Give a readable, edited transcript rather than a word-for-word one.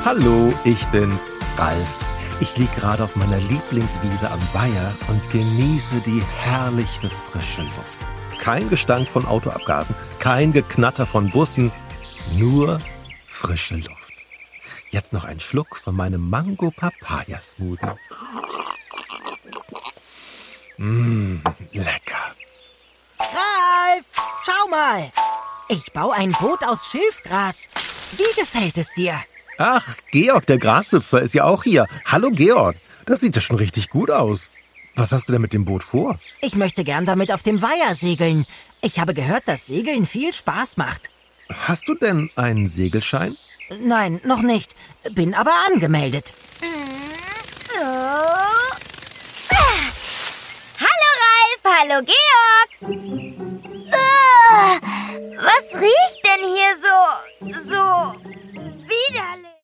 Hallo, ich bin's, Ralf. Ich lieg gerade auf meiner Lieblingswiese am Weiher und genieße die herrliche frische Luft. Kein Gestank von Autoabgasen, kein Geknatter von Bussen, nur frische Luft. Jetzt noch ein Schluck von meinem Mango-Papaya-Smoothie. Lecker. Ralf, schau mal. Ich baue ein Boot aus Schilfgras. Wie gefällt es dir? Ach, Georg, der Grashüpfer, ist ja auch hier. Hallo, Georg. Das sieht ja schon richtig gut aus. Was hast du denn mit dem Boot vor? Ich möchte gern damit auf dem Weiher segeln. Ich habe gehört, dass Segeln viel Spaß macht. Hast du denn einen Segelschein? Nein, noch nicht. Bin aber angemeldet. Hallo Ralf, hallo Georg. Was riecht denn hier so widerlich?